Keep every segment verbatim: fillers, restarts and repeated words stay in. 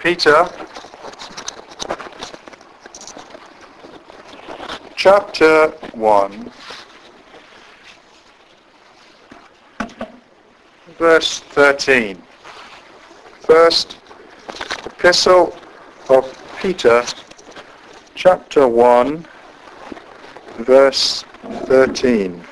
Peter, chapter one, verse thirteen. First epistle of Peter, chapter one, verse thirteen.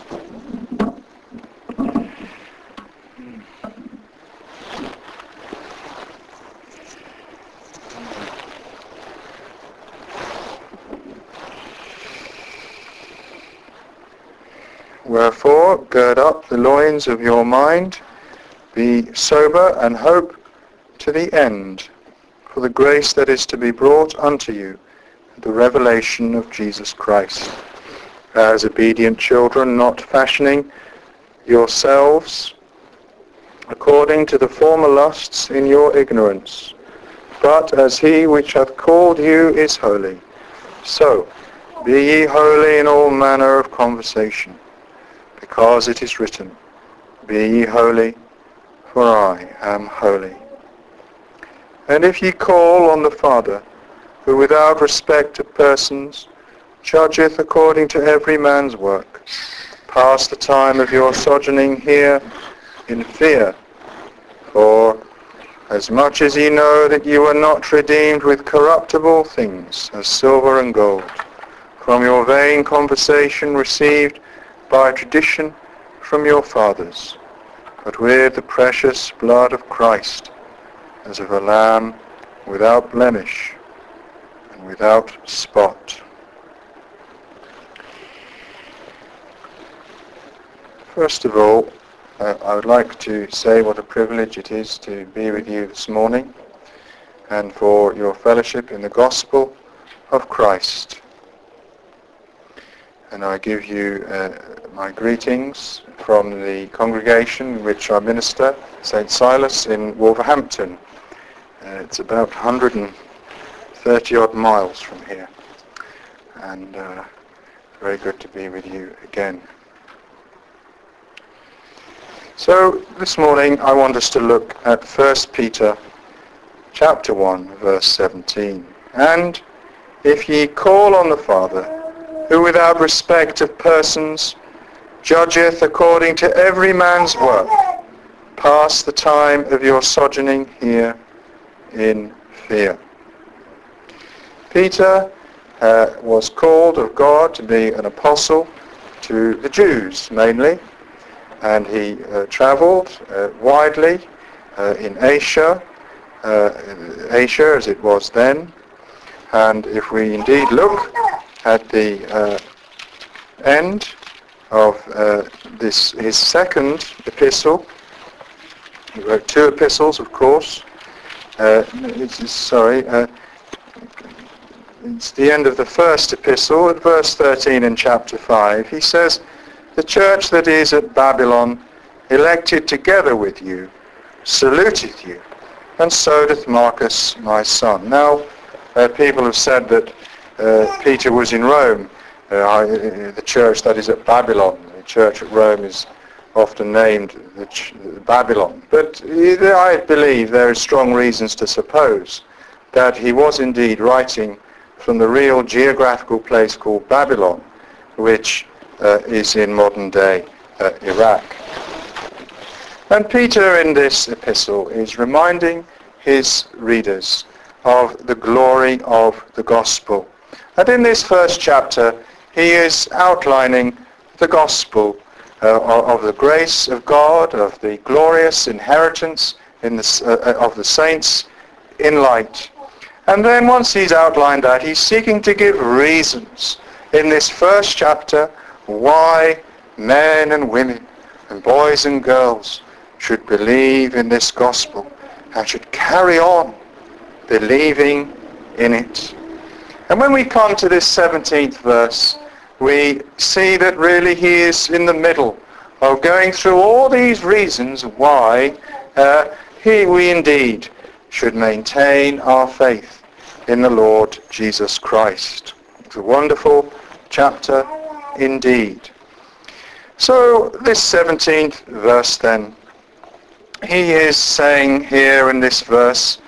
Wherefore, gird up the loins of your mind, be sober, and hope to the end for the grace that is to be brought unto you, the revelation of Jesus Christ. As obedient children, not fashioning yourselves according to the former lusts in your ignorance, but as he which hath called you is holy, so be ye holy in all manner of conversation, because it is written, Be ye holy, for I am holy. And if ye call on the Father, who without respect of persons judgeth according to every man's work, pass the time of your sojourning here in fear. For as much as ye know that ye were not redeemed with corruptible things, as silver and gold, from your vain conversation received by tradition from your fathers, but with the precious blood of Christ, as of a lamb without blemish and without spot. First of all, uh, I would like to say what a privilege it is to be with you this morning and for your fellowship in the gospel of Christ. And I give you uh, my greetings from the congregation in which I minister, Saint Silas in Wolverhampton. Uh, it's about one hundred thirty odd miles from here. And uh, very good to be with you again. So this morning I want us to look at First Peter chapter one, verse seventeen. And if ye call on the Father, who without respect of persons judgeth according to every man's work, pass the time of your sojourning here in fear. Peter uh, was called of God to be an apostle to the Jews mainly, and he uh, travelled uh, widely uh, in Asia, uh, Asia as it was then. And if we indeed look at the uh, end of uh, this, his second epistle, he wrote two epistles, of course. Uh, it's, sorry, uh, it's the end of the first epistle at verse thirteen in chapter five. He says, "The church that is at Babylon, elected together with you, saluteth you, and so doth Marcus my son." Now, uh, people have said that Uh, Peter was in Rome, uh, the church that is at Babylon. The church at Rome is often named the ch- Babylon. But I believe there are strong reasons to suppose that he was indeed writing from the real geographical place called Babylon, which uh, is in modern-day uh, Iraq. And Peter in this epistle is reminding his readers of the glory of the gospel. And in this first chapter, he is outlining the gospel uh, of the grace of God, of the glorious inheritance in the, uh, of the saints in light. And then once he's outlined that, he's seeking to give reasons in this first chapter why men and women and boys and girls should believe in this gospel and should carry on believing in it. And when we come to this seventeenth verse, we see that really he is in the middle of going through all these reasons why uh, he, we indeed should maintain our faith in the Lord Jesus Christ. It's a wonderful chapter indeed. So this seventeenth verse then, he is saying here in this verse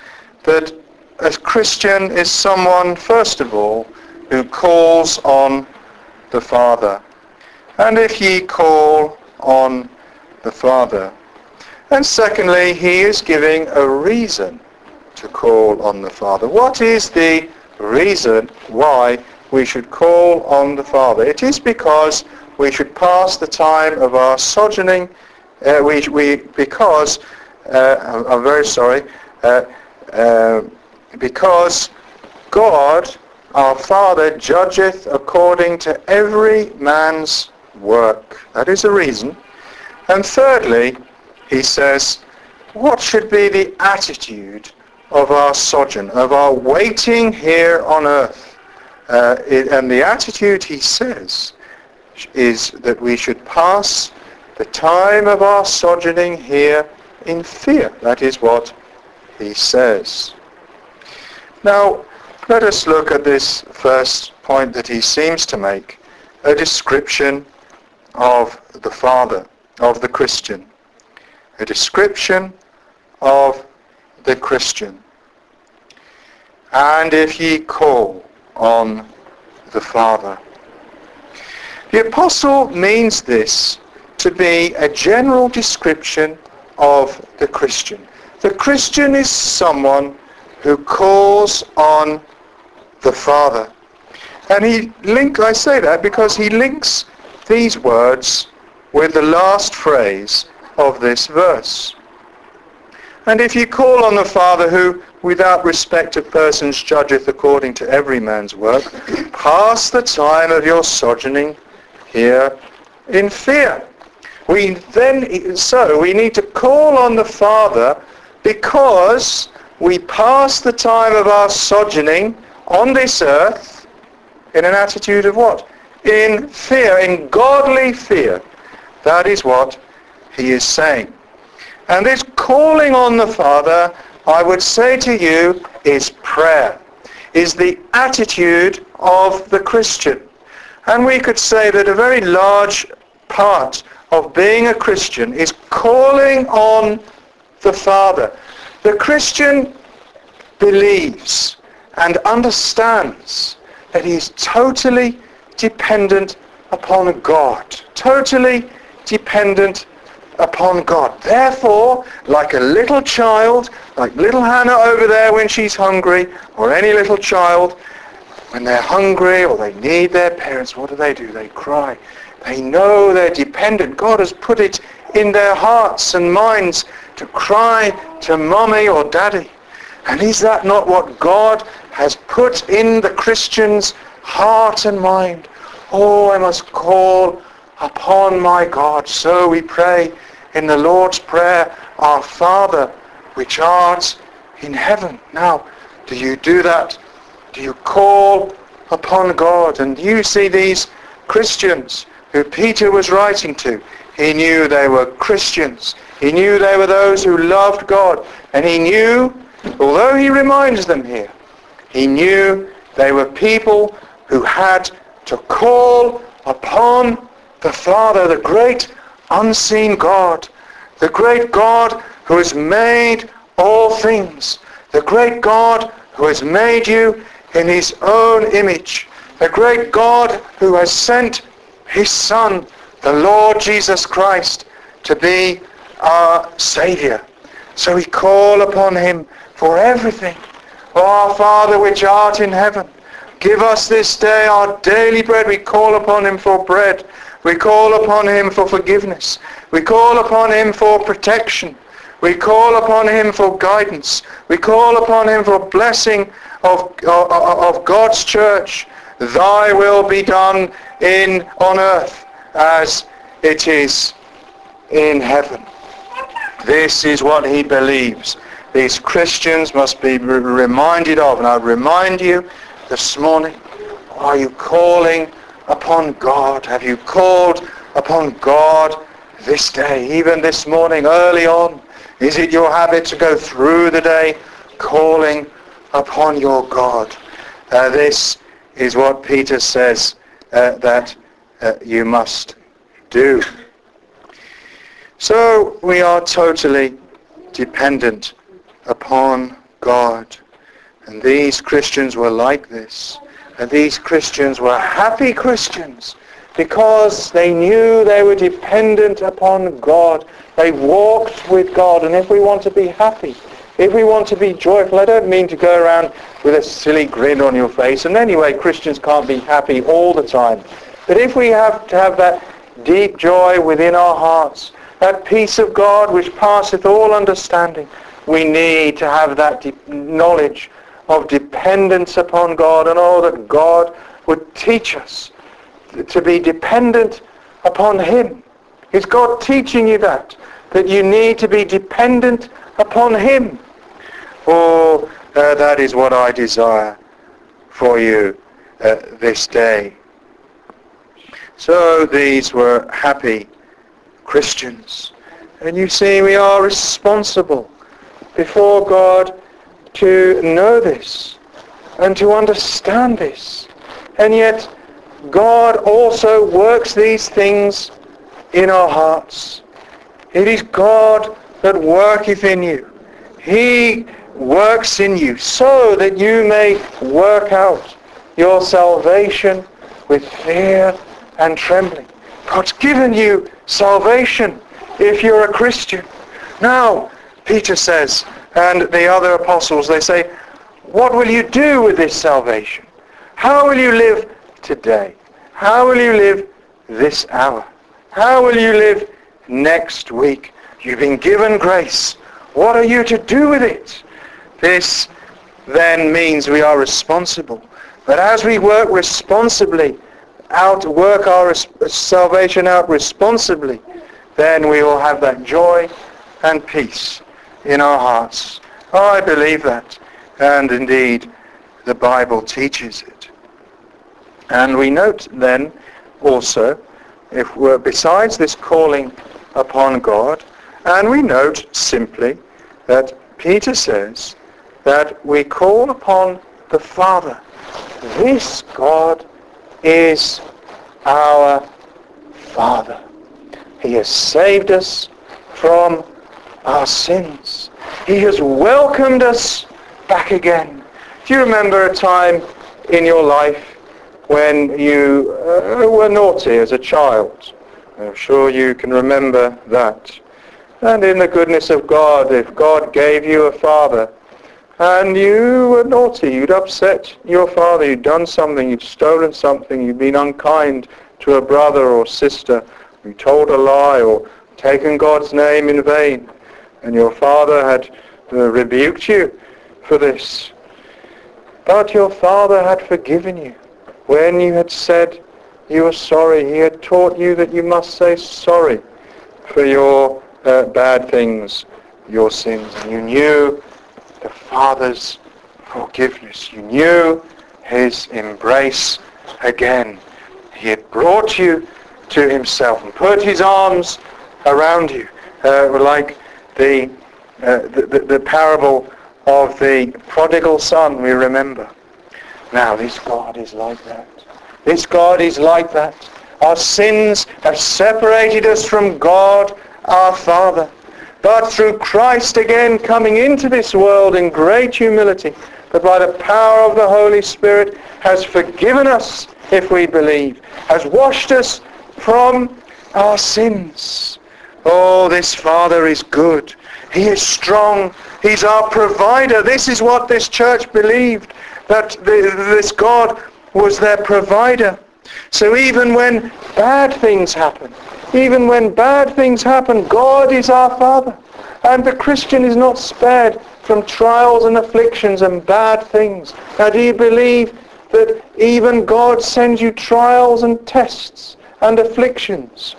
that a Christian is someone, first of all, who calls on the Father. And if ye call on the Father. And secondly, he is giving a reason to call on the Father. What is the reason why we should call on the Father? It is because we should pass the time of our sojourning, uh, we, we, because, uh, I'm, I'm very sorry, uh, uh, because God, our Father, judgeth according to every man's work. That is a reason. And thirdly, he says, what should be the attitude of our sojourn, of our waiting here on earth? Uh, it, and the attitude, he says, is that we should pass the time of our sojourning here in fear. That is what he says. Now, let us look at this first point that he seems to make, a description of the Father, of the Christian. A description of the Christian. And if ye call on the Father. The apostle means this to be a general description of the Christian. The Christian is someone who calls on the Father. And he link, I say that because he links these words with the last phrase of this verse. And if ye call on the Father who, without respect of persons, judgeth according to every man's work, pass the time of your sojourning here in fear. We then, so we need to call on the Father because we pass the time of our sojourning on this earth in an attitude of what? In fear, in godly fear. That is what he is saying. And this calling on the Father, I would say to you, is prayer, is the attitude of the Christian. And we could say that a very large part of being a Christian is calling on the Father. The Christian believes and understands that he is totally dependent upon God. Totally dependent upon God. Therefore, like a little child, like little Hannah over there when she's hungry, or any little child, when they're hungry or they need their parents, what do they do? They cry. They know they're dependent. God has put it in their hearts and minds to cry to mommy or daddy. And is that not what God has put in the Christian's heart and mind? Oh, I must call upon my God. So we pray in the Lord's Prayer, Our Father, which art in heaven. Now, do you do that? Do you call upon God? And you see these Christians who Peter was writing to. He knew they were Christians. He knew they were those who loved God. And he knew, although he reminds them here, he knew they were people who had to call upon the Father, the great unseen God, the great God who has made all things, the great God who has made you in his own image, the great God who has sent his Son, the Lord Jesus Christ, to be our Saviour. So we call upon him for everything. O our Father which art in heaven, give us this day our daily bread. We call upon him for bread. We call upon him for forgiveness. We call upon him for protection. We call upon him for guidance. We call upon him for blessing of, of, of God's church. Thy will be done in on earth as it is in heaven. This is what he believes. These Christians must be reminded of. And I remind you this morning, are you calling upon God? Have you called upon God this day, even this morning, early on? Is it your habit to go through the day calling upon your God? Uh, this is what Peter says uh, that uh, you must do. So we are totally dependent upon God. And these Christians were like this. And these Christians were happy Christians because they knew they were dependent upon God. They walked with God. And if we want to be happy, if we want to be joyful, I don't mean to go around with a silly grin on your face. And anyway, Christians can't be happy all the time. But if we have to have that deep joy within our hearts, that peace of God which passeth all understanding, we need to have that deep knowledge of dependence upon God, and oh, that God would teach us to be dependent upon Him. Is God teaching you that? That you need to be dependent upon Him? Oh, uh, that is what I desire for you uh, this day. So these were happy Christians. And you see, we are responsible before God to know this and to understand this. And yet God also works these things in our hearts. It is God that worketh in you. He works in you so that you may work out your salvation with fear and trembling. God's given you salvation if you're a Christian. Now, Peter says, and the other apostles, they say, what will you do with this salvation? How will you live today? How will you live this hour? How will you live next week? You've been given grace. What are you to do with it? This then means we are responsible. But as we work responsibly, out work our res- salvation out responsibly, then we will have that joy and peace in our hearts. Oh, I believe that. And indeed, the Bible teaches it. And we note then also, if we're besides this calling upon God, and we note simply that Peter says that we call upon the Father. This God is our Father. He has saved us from our sins. He has welcomed us back again. Do you remember a time in your life when you uh, were naughty as a child? I'm sure you can remember that. And in the goodness of God, if God gave you a father and you were naughty, you'd upset your father, you'd done something, you'd stolen something, you'd been unkind to a brother or sister, you told a lie or taken God's name in vain, and your father had uh, rebuked you for this. But your father had forgiven you when you had said you were sorry. He had taught you that you must say sorry for your uh, bad things, your sins. And you knew the Father's forgiveness. You knew His embrace again. He had brought you to Himself and put His arms around you, uh, like the, uh, the, the the parable of the prodigal son, we remember. Now, this God is like that. This God is like that. Our sins have separated us from God, our Father. But through Christ again coming into this world in great humility, but by the power of the Holy Spirit has forgiven us, if we believe, has washed us from our sins. Oh, this Father is good. He is strong. He's our provider. This is what this church believed, that the, this God was their provider. So even when bad things happen, even when bad things happen, God is our Father. And the Christian is not spared from trials and afflictions and bad things. Now, do you believe that even God sends you trials and tests and afflictions?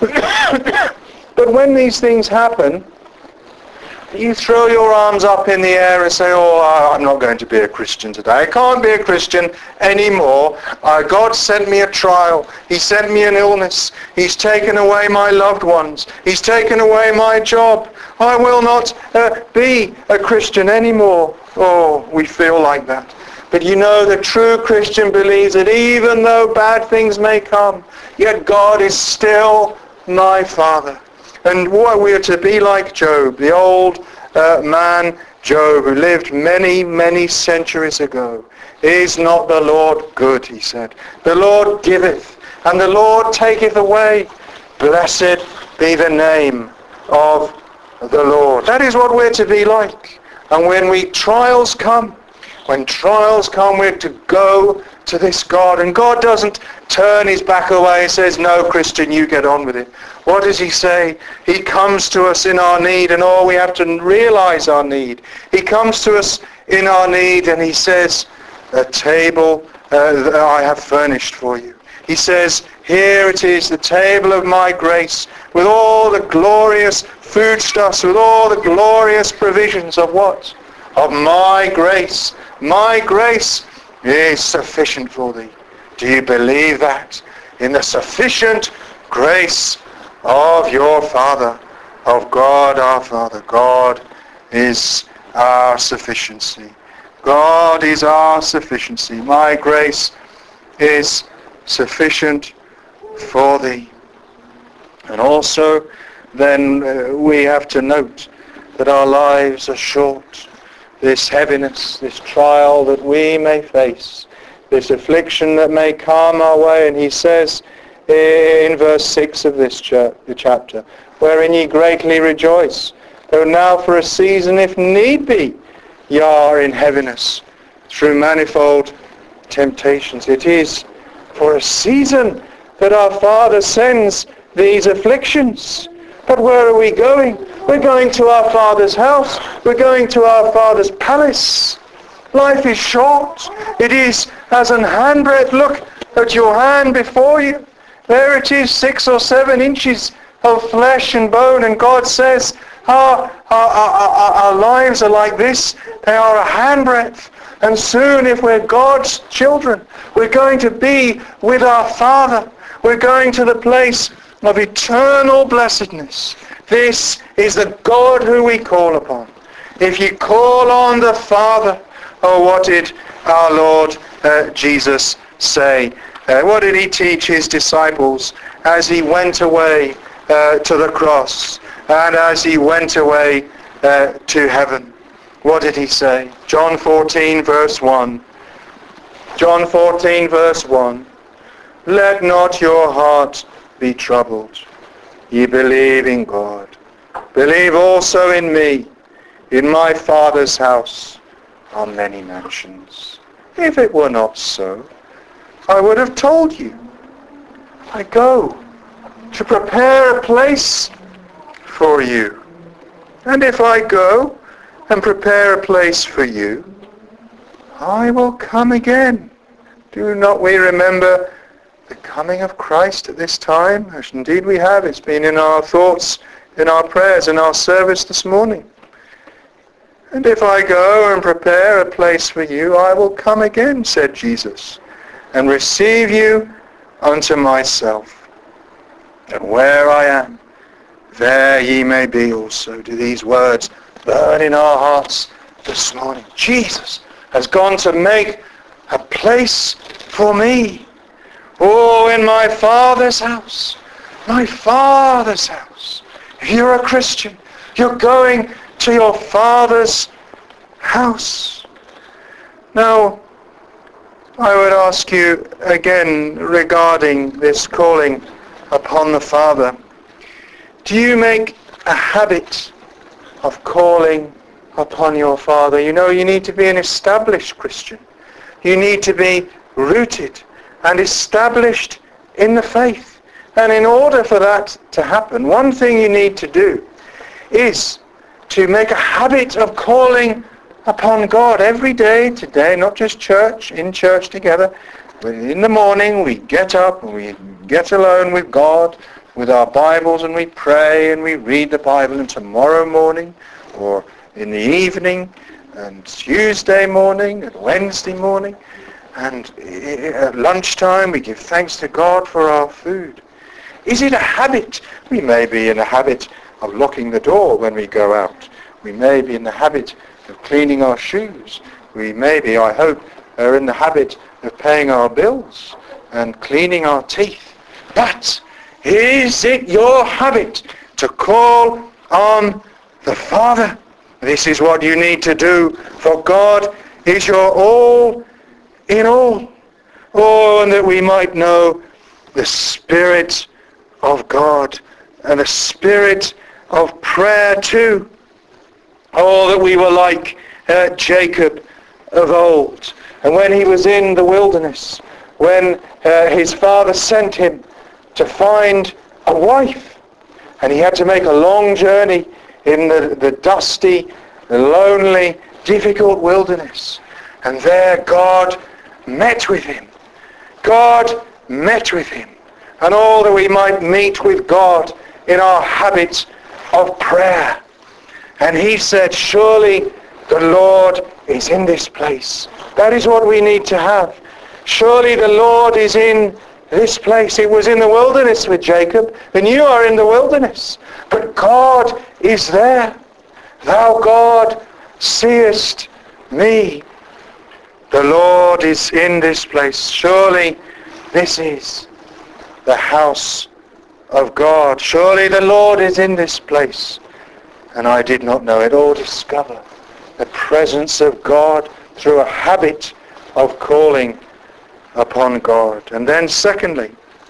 But when these things happen, you throw your arms up in the air and say, oh, I'm not going to be a Christian today. I can't be a Christian anymore. Uh, God sent me a trial. He sent me an illness. He's taken away my loved ones. He's taken away my job. I will not uh, be a Christian anymore. Oh, we feel like that. But you know, the true Christian believes that even though bad things may come, yet God is still my Father. And what we are to be like Job, the old uh, man Job, who lived many, many centuries ago. Is not the Lord good, he said. The Lord giveth, and the Lord taketh away. Blessed be the name of the Lord. That is what we're to be like. And when we trials come, when trials come, we're to go to this God. And God doesn't turn his back away and says, no, Christian, you get on with it. What does he say? He comes to us in our need, and all we have to realize our need. He comes to us in our need, and he says, a table uh, I have furnished for you. He says, here it is, the table of my grace, with all the glorious foodstuffs, with all the glorious provisions of what? Of my grace. My grace is sufficient for thee. Do you believe that? In the sufficient grace of your Father, of God our Father. God is our sufficiency. God is our sufficiency. My grace is sufficient for thee. And also then uh, we have to note that our lives are short. This heaviness, this trial that we may face, this affliction that may come our way. And he says in verse six of this chapter, wherein ye greatly rejoice, though now for a season, if need be, ye are in heaviness through manifold temptations. It is for a season that our Father sends these afflictions. But where are we going? We're going to our Father's house. We're going to our Father's palace. Life is short. It is as an handbreadth. Look at your hand before you. There it is, six or seven inches of flesh and bone. And God says, our, our, our, our lives are like this. They are a handbreadth. And soon, if we're God's children, we're going to be with our Father. We're going to the place of eternal blessedness. This is the God who we call upon. If you call on the Father, oh, what did our Lord uh, Jesus say? Uh, what did he teach his disciples as he went away uh, to the cross and as he went away uh, to heaven? What did he say? John fourteen verse one. John fourteen verse one. Let not your heart be troubled. Ye believe in God. Believe also in me. In my Father's house are many mansions. If it were not so, I would have told you. I go to prepare a place for you. And if I go and prepare a place for you, I will come again. Do not we remember the coming of Christ at this time? As indeed we have. It's been in our thoughts, in our prayers, in our service this morning. And if I go and prepare a place for you, I will come again, said Jesus, and receive you unto myself. And where I am, there ye may be also. Do these words burn in our hearts this morning? Jesus has gone to make a place for me. Oh, in my Father's house, my Father's house. If you're a Christian, you're going to your Father's house. Now, I would ask you again regarding this calling upon the Father. Do you make a habit of calling upon your Father? You know, you need to be an established Christian. You need to be rooted and established in the faith. And in order for that to happen, one thing you need to do is to make a habit of calling upon God every day, today, not just church, in church together. In the morning we get up and we get alone with God, with our Bibles, and we pray and we read the Bible. And tomorrow morning, or in the evening, and Tuesday morning, and Wednesday morning, and at lunchtime we give thanks to God for our food. Is it a habit? We may be in a habit of locking the door when we go out. We may be in the habit of cleaning our shoes. We may be, I hope, are in the habit of paying our bills and cleaning our teeth. But is it your habit to call on the Father? This is what you need to do, for God is your all in all. Oh, and that we might know the Spirit of God and the spirit of prayer too. Oh, that we were like uh, Jacob of old. And when he was in the wilderness, when uh, his father sent him to find a wife, and he had to make a long journey in the, the dusty, lonely, difficult wilderness. And there God met with him. God met with him. And all that we might meet with God in our habit of prayer. And he said, surely the Lord is in this place. That is what we need to have. Surely the Lord is in this place. It was in the wilderness with Jacob, and you are in the wilderness. But God is there. Thou, God, seest me. The Lord is in this place. Surely this is the house of God. Surely the Lord is in this place. And I did not know it. Oh, discover the presence of God through a habit of calling upon God. And then secondly,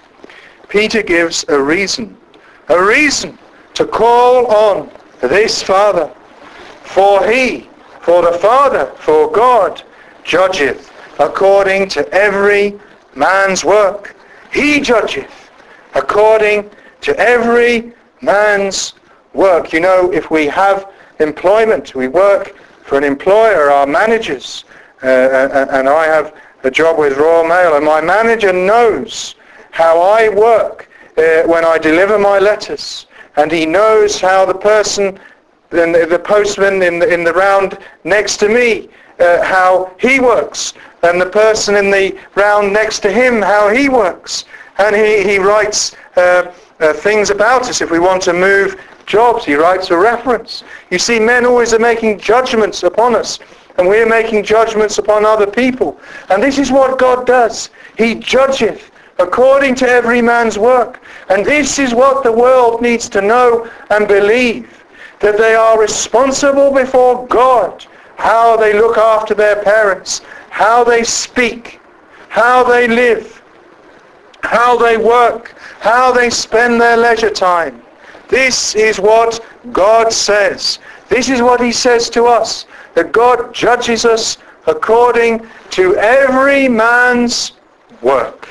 Peter gives a reason, a reason to call on this Father. For he, for the Father, for God, judgeth according to every man's work. He judgeth according to every man's work. You know, if we have employment, we work for an employer, our managers, uh, and I have a job with Royal Mail, and my manager knows how I work uh, when I deliver my letters, and he knows how the person, the, the postman in the, in the round next to me, uh, how he works, and the person in the round next to him, how he works. And he, he writes uh, uh, things about us. If we want to move jobs, he writes a reference. You see, men always are making judgments upon us, and we are making judgments upon other people. And this is what God does. He judgeth according to every man's work. And this is what the world needs to know and believe, that they are responsible before God, how they look after their parents, how they speak, how they live, how they work, how they spend their leisure time. This is what God says. This is what he says to us, that God judges us according to every man's work.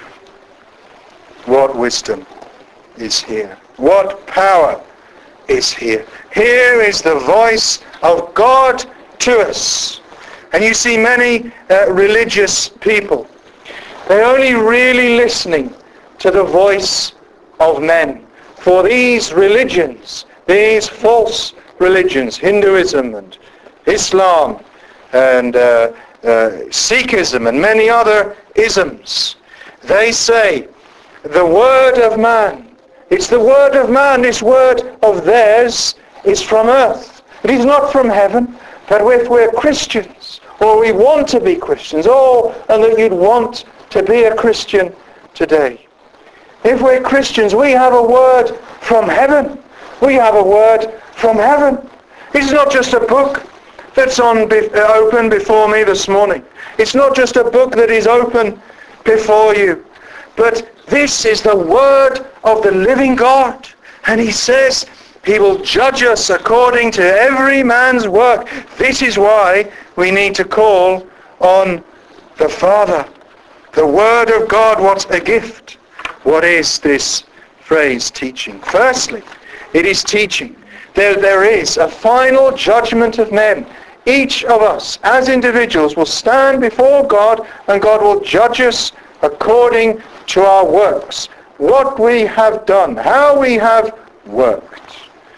What wisdom is here? What power is here? Here is the voice of God to us. And you see many uh, religious people, they're only really listening to the voice of men. For these religions, these false religions, Hinduism and Islam and uh, uh, Sikhism and many other isms, they say the word of man, it's the word of man, this word of theirs is from earth. It is not from heaven. But if we're Christians, or we want to be Christians, or and that you'd want to be a Christian today, if we're Christians, we have a word from heaven. We have a word from heaven. It's not just a book that's on be, uh, open before me this morning. It's not just a book that is open before you. But this is the word of the living God. And he says he will judge us according to every man's work. This is why we need to call on the Father. The word of God, what a gift. What is this phrase teaching? Firstly, it is teaching. There, there is a final judgment of men. Each of us as individuals will stand before God, and God will judge us according to our works. What we have done, how we have worked.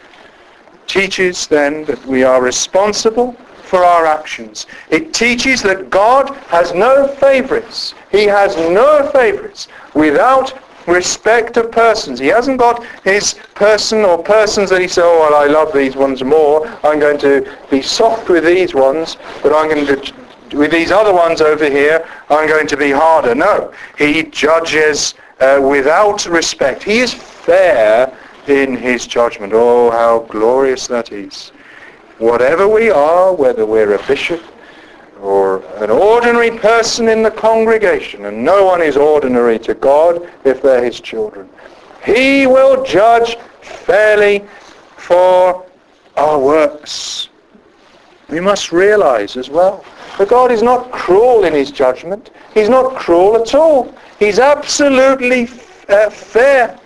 Teaches then that we are responsible for our actions. It teaches that God has no favorites. He has no favorites without respect of persons. He hasn't got his person or persons that he says, oh, well, I love these ones more. I'm going to be soft with these ones, but I'm going to, with these other ones over here, I'm going to be harder. No, he judges uh, without respect. He is fair in his judgment. Oh, how glorious that is. whatever we are, whether we're a bishop or an ordinary person in the congregation, and no one is ordinary to God if they're his children, he will judge fairly for our works. We must realize as well that God is not cruel in his judgment. He's not cruel at all. He's absolutely uh, fair.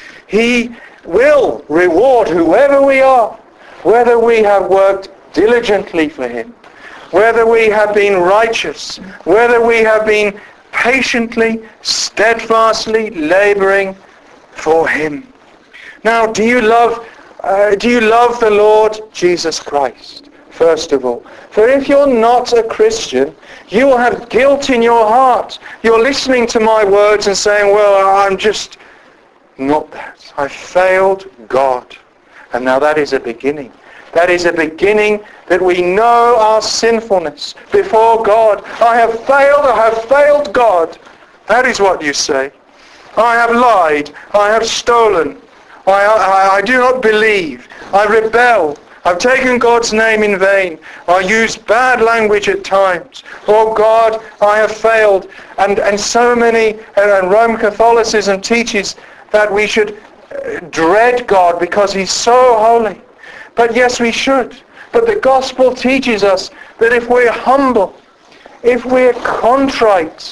He will reward whoever we are, whether we have worked diligently for him, whether we have been righteous, whether we have been patiently, steadfastly laboring for him. Now, do you love uh, do you love the Lord Jesus Christ? First of all. For if you're not a Christian, you will have guilt in your heart. You're listening to my words and saying, well, I'm just not that. I failed God. And now that is a beginning. That is a beginning that we know our sinfulness before God. I have failed, I have failed God. That is what you say. I have lied, I have stolen, I, I, I do not believe, I rebel, I've taken God's name in vain, I use bad language at times. Oh God, I have failed. And, and so many, and Roman Catholicism teaches that we should dread God because he's so holy. But yes, we should. But the gospel teaches us that if we're humble, if we're contrite,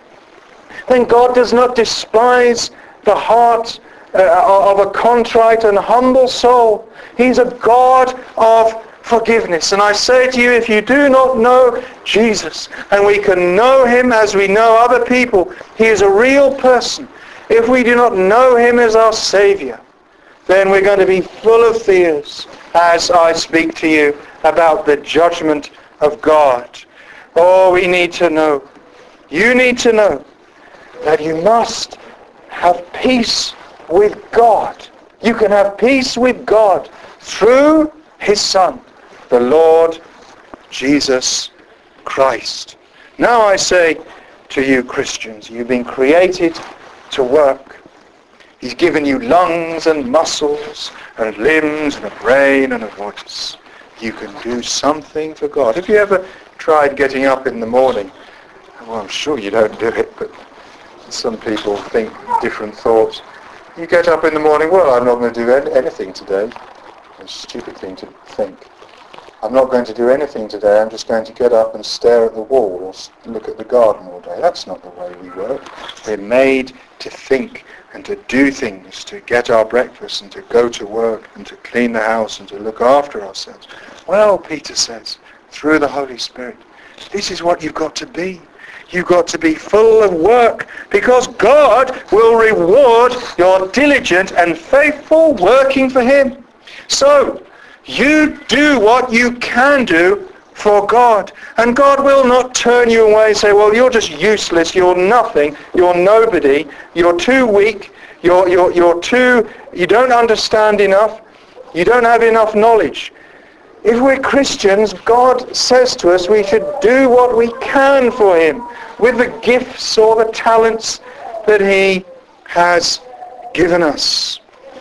then God does not despise the heart uh, of a contrite and humble soul. He's a God of forgiveness. And I say to you, if you do not know Jesus, and we can know him as we know other people, he is a real person. If we do not know him as our Savior, then we're going to be full of fears as I speak to you about the judgment of God. Oh, we need to know. You need to know that you must have peace with God. You can have peace with God through his Son, the Lord Jesus Christ. Now I say to you Christians, you've been created to work. He's given you lungs and muscles and limbs and a brain and a voice. You can do something for God. Have you ever tried getting up in the morning? Well, I'm sure you don't do it, but some people think different thoughts. You get up in the morning, well, I'm not going to do anything today. It's a stupid thing to think. I'm not going to do anything today. I'm just going to get up and stare at the wall or look at the garden all day. That's not the way we work. We're made to think and to do things, to get our breakfast and to go to work and to clean the house and to look after ourselves. Well, Peter says, through the Holy Spirit, this is what you've got to be. You've got to be full of work because God will reward your diligent and faithful working for him. So, you do what you can do for God. And God will not turn you away and say, well, you're just useless, you're nothing, you're nobody, you're too weak, you're, you're, you're too, you don't understand enough, you don't have enough knowledge. If we're Christians, God says to us we should do what we can for him with the gifts or the talents that he has given us.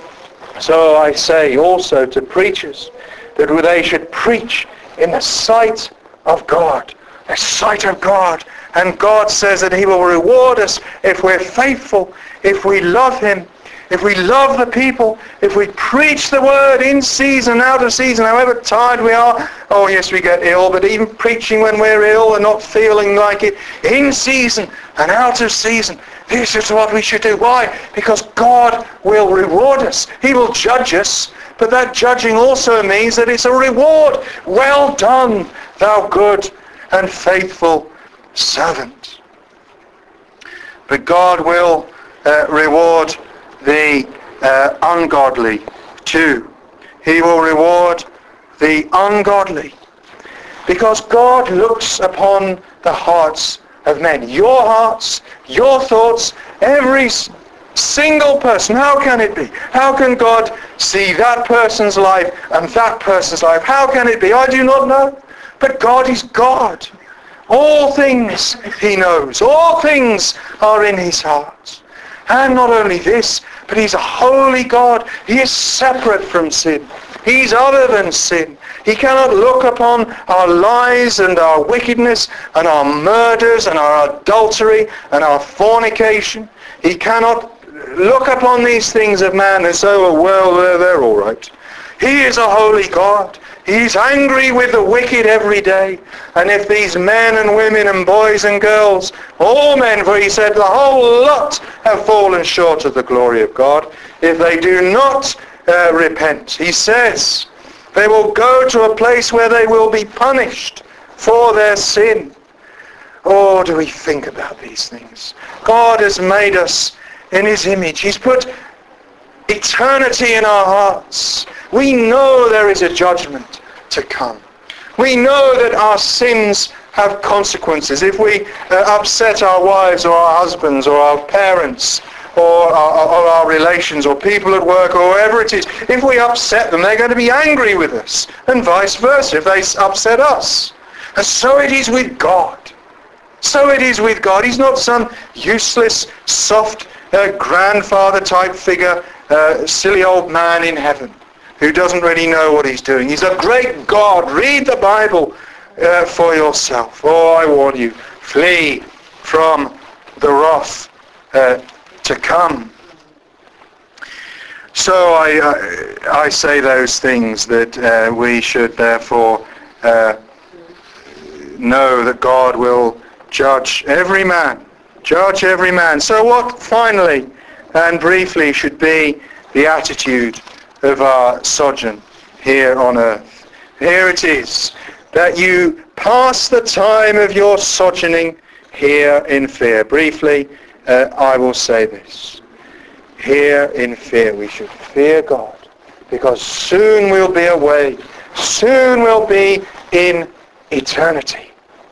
So I say also to preachers that they should preach in the sight of God. The sight of God. And God says that he will reward us if we're faithful, if we love him, if we love the people, if we preach the word in season, out of season, however tired we are. Oh yes, we get ill, but even preaching when we're ill and not feeling like it, in season and out of season, this is what we should do. Why? Because God will reward us. He will judge us. But that judging also means that it's a reward. Well done, thou good and faithful servant. But God will uh, reward the uh, ungodly too. He will reward the ungodly. Because God looks upon the hearts of men. Your hearts, your thoughts, every single person. How can it be? How can God see that person's life and that person's life? How can it be? I do not know. But God is God. All things he knows. All things are in his heart. And not only this, but he's a holy God. He is separate from sin. He's other than sin. He cannot look upon our lies and our wickedness and our murders and our adultery and our fornication. He cannot look upon these things of man and say, oh, well, they're, they're all right. He is a holy God. He's angry with the wicked every day. And if these men and women and boys and girls, all men, for he said the whole lot have fallen short of the glory of God, if they do not uh, repent, he says, they will go to a place where they will be punished for their sin. Oh, do we think about these things? God has made us in his image. He's put eternity in our hearts. We know there is a judgment to come. We know that our sins have consequences. If we uh, upset our wives or our husbands or our parents or our, or our relations or people at work or whoever it is, if we upset them, they're going to be angry with us, and vice versa if they upset us. And so it is with God. So it is with God. He's not some useless, soft, uh, grandfather type figure, uh, silly old man in heaven who doesn't really know what he's doing. He's a great God. Read the Bible uh, for yourself. Oh, I warn you, flee from the wrath uh, to come. So I, I, I say those things that uh, we should therefore uh, know that God will judge every man. Judge every man. So what finally and briefly should be the attitude of our sojourn here on earth? Here it is, that you pass the time of your sojourning here in fear. Briefly, uh, I will say this. Here in fear. We should fear God, because soon we'll be away. Soon we'll be in eternity.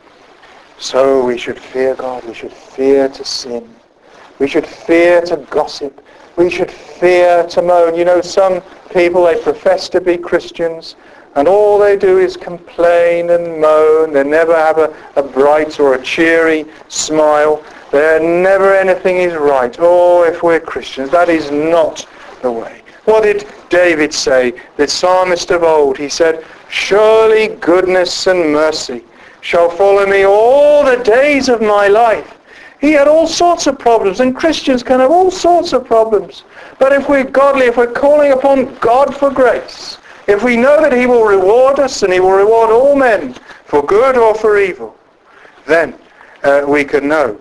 So we should fear God. We should fear to sin. We should fear to gossip. We should fear to moan. You know, some people, they profess to be Christians, and all they do is complain and moan. They never have a, a bright or a cheery smile. There never anything is right. Oh, if we're Christians, that is not the way. What did David say, the psalmist of old? He said, surely goodness and mercy shall follow me all the days of my life. He had all sorts of problems, and Christians can have all sorts of problems. But if we're godly, if we're calling upon God for grace, if we know that he will reward us and he will reward all men for good or for evil, then uh, we can know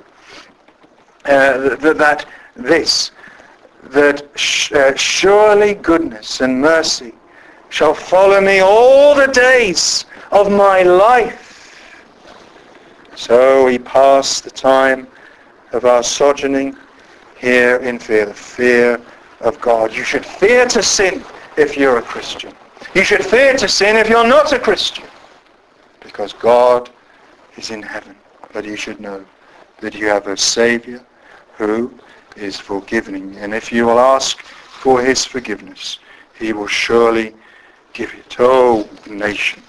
uh, that, that this, that sh- uh, surely goodness and mercy shall follow me all the days of my life. So we pass the time of our sojourning here in fear, the fear of God. You should fear to sin if you're a Christian. You should fear to sin if you're not a Christian, because God is in heaven. But you should know that you have a Saviour who is forgiving, and if you will ask for his forgiveness, he will surely give it. Oh, nation,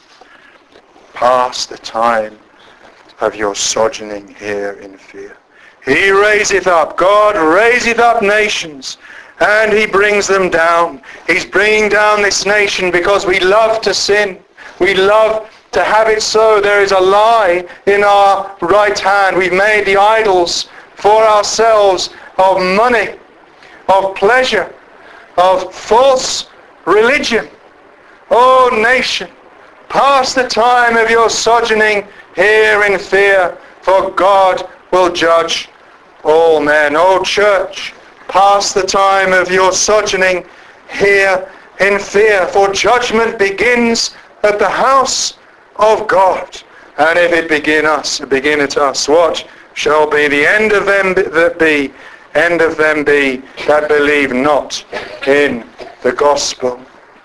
pass the time of your sojourning here in fear. He raiseth up, God raiseth up nations, and he brings them down. He's bringing down this nation because we love to sin. We love to have it so. There is a lie in our right hand. We've made the idols for ourselves of money, of pleasure, of false religion. Oh, nation, pass the time of your sojourning here in fear, for God will judge all men. Oh, church, pass the time of your sojourning here in fear, for judgment begins at the house of God. And if it begin us, begin at us, what shall be the end of them that be, end of them be that believe not in the gospel?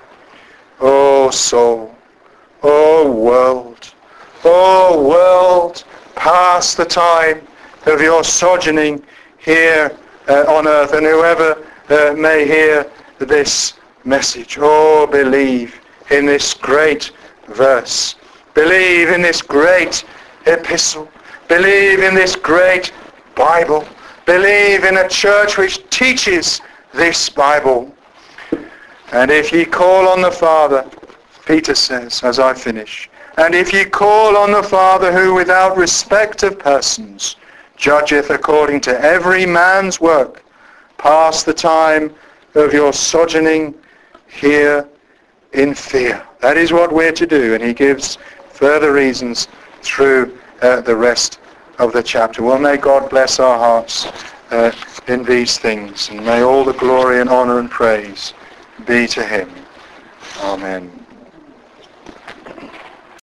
Oh soul, oh world, oh world, pass the time of your sojourning here uh, on earth, and whoever uh, may hear this message, oh, believe in this great verse, believe in this great epistle, believe in this great Bible, believe in a church which teaches this Bible. And if ye call on the Father, Peter says, as I finish, and if ye call on the Father who without respect of persons judgeth according to every man's work, pass the time of your sojourning here in fear. That is what we're to do, and he gives further reasons through uh, the rest of the chapter. Well, may God bless our hearts uh, in these things, and may all the glory and honor and praise be to him. Amen.